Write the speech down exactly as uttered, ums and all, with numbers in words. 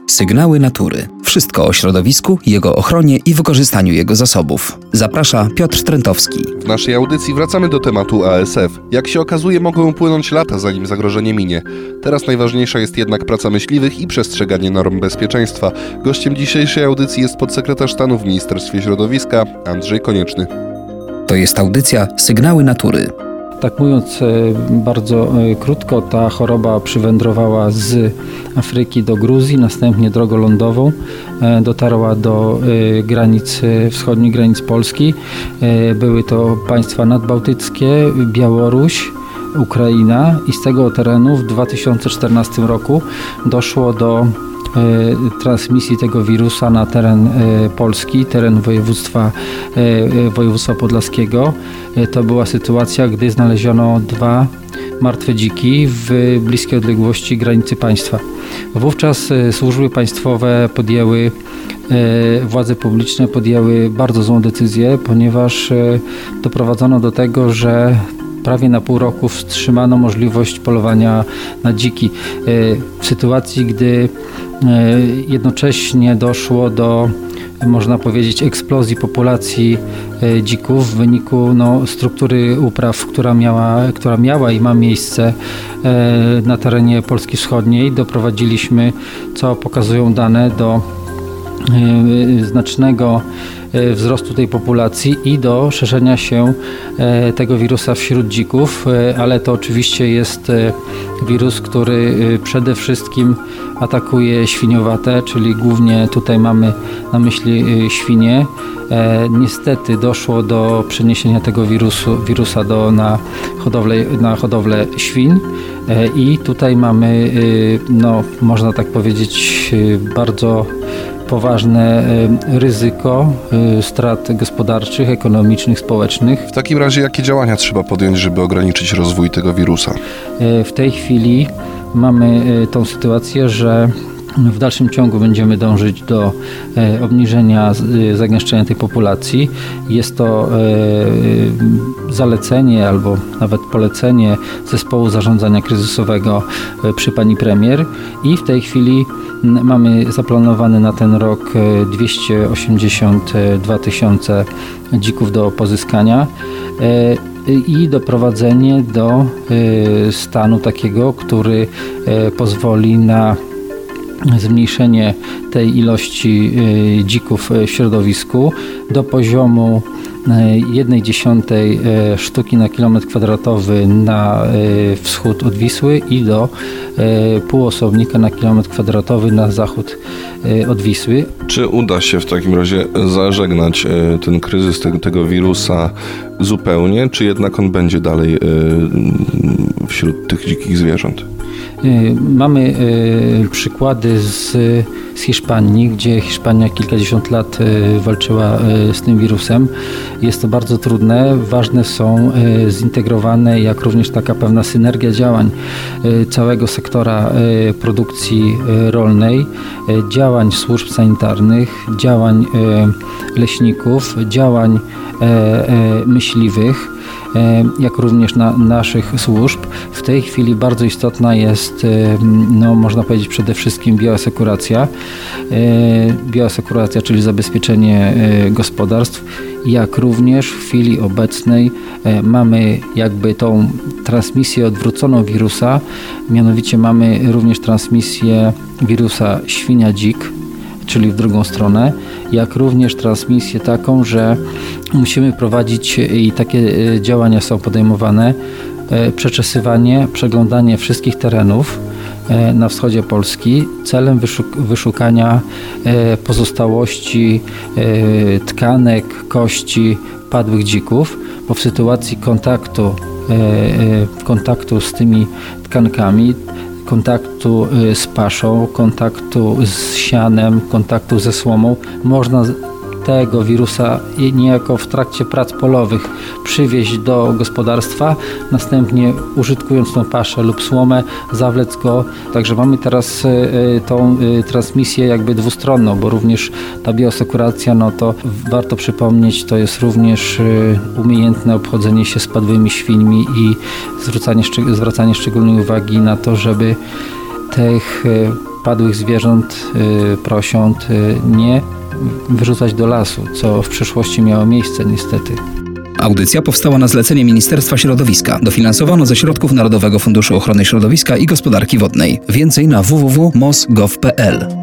Sygnały natury. Wszystko o środowisku, jego ochronie i wykorzystaniu jego zasobów. Zaprasza Piotr Trentowski. W naszej audycji wracamy do tematu A S F. Jak się okazuje, mogą upłynąć lata, zanim zagrożenie minie. Teraz najważniejsza jest jednak praca myśliwych i przestrzeganie norm bezpieczeństwa. Gościem dzisiejszej audycji jest podsekretarz stanu w Ministerstwie Środowiska Andrzej Konieczny. To jest audycja Sygnały natury. Tak mówiąc bardzo krótko, ta choroba przywędrowała z Afryki do Gruzji, następnie drogą lądową dotarła do granic, wschodnich granic Polski. Były to państwa nadbałtyckie, Białoruś, Ukraina i z tego terenu w dwa tysiące czternastym roku doszło do transmisji tego wirusa na teren Polski, teren województwa, województwa podlaskiego. To była sytuacja, gdy znaleziono dwa martwe dziki w bliskiej odległości granicy państwa. Wówczas służby państwowe podjęły, władze publiczne podjęły bardzo złą decyzję, ponieważ doprowadzono do tego, że prawie na pół roku wstrzymano możliwość polowania na dziki. W sytuacji, gdy jednocześnie doszło do, można powiedzieć, eksplozji populacji dzików w wyniku no, struktury upraw, która miała, która miała i ma miejsce na terenie Polski Wschodniej, doprowadziliśmy, co pokazują dane, do znacznego wzrostu tej populacji i do szerzenia się tego wirusa wśród dzików, ale to oczywiście jest wirus, który przede wszystkim atakuje świniowate, czyli głównie tutaj mamy na myśli świnie. Niestety doszło do przeniesienia tego wirusu, wirusa do, na, hodowlę, na hodowlę świń i tutaj mamy, no, można tak powiedzieć, bardzo poważne ryzyko strat gospodarczych, ekonomicznych, społecznych. W takim razie jakie działania trzeba podjąć, żeby ograniczyć rozwój tego wirusa? W tej chwili mamy tą sytuację, że w dalszym ciągu będziemy dążyć do obniżenia zagęszczenia tej populacji. Jest to zalecenie albo nawet polecenie zespołu zarządzania kryzysowego przy pani premier i w tej chwili mamy zaplanowane na ten rok dwieście osiemdziesiąt dwa tysiące dzików do pozyskania i doprowadzenie do stanu takiego, który pozwoli na zmniejszenie tej ilości dzików w środowisku do poziomu jednej dziesiątej sztuki na kilometr kwadratowy na wschód od Wisły i do półosobnika na kilometr kwadratowy na zachód od Wisły. Czy uda się w takim razie zażegnać ten kryzys tego, tego wirusa zupełnie, czy jednak on będzie dalej wśród tych dzikich zwierząt? Mamy przykłady z, z Hiszpanii, gdzie Hiszpania kilkadziesiąt lat walczyła z tym wirusem. Jest to bardzo trudne. Ważne są zintegrowane, jak również taka pewna synergia działań całego sektora produkcji rolnej, działań służb sanitarnych, działań leśników, działań myśliwych, jak również na naszych służb. W tej chwili bardzo istotna jest, no, można powiedzieć, przede wszystkim bioasekuracja. Bioasekuracja, czyli zabezpieczenie gospodarstw, jak również w chwili obecnej mamy jakby tą transmisję odwróconą wirusa, mianowicie mamy również transmisję wirusa świnia-dzik, czyli w drugą stronę, jak również transmisję taką, że musimy prowadzić i takie działania są podejmowane, przeczesywanie, przeglądanie wszystkich terenów na wschodzie Polski celem wyszuk- wyszukania pozostałości tkanek, kości padłych dzików, bo w sytuacji kontaktu, kontaktu z tymi tkankami, kontaktu z paszą, kontaktu z sianem, kontaktu ze słomą, można tego wirusa niejako w trakcie prac polowych przywieźć do gospodarstwa, następnie użytkując tą paszę lub słomę, zawlec go. Także mamy teraz tą transmisję jakby dwustronną, bo również ta bioasekuracja, no to warto przypomnieć, to jest również umiejętne obchodzenie się z padłymi świńmi i zwracanie, zwracanie szczególnej uwagi na to, żeby tych padłych zwierząt, y, prosiąt y, nie wyrzucać do lasu, co w przeszłości miało miejsce niestety. Audycja powstała na zlecenie Ministerstwa Środowiska. Dofinansowano ze środków Narodowego Funduszu Ochrony Środowiska i Gospodarki Wodnej. Więcej na w w w kropka m o s kropka gov kropka p l.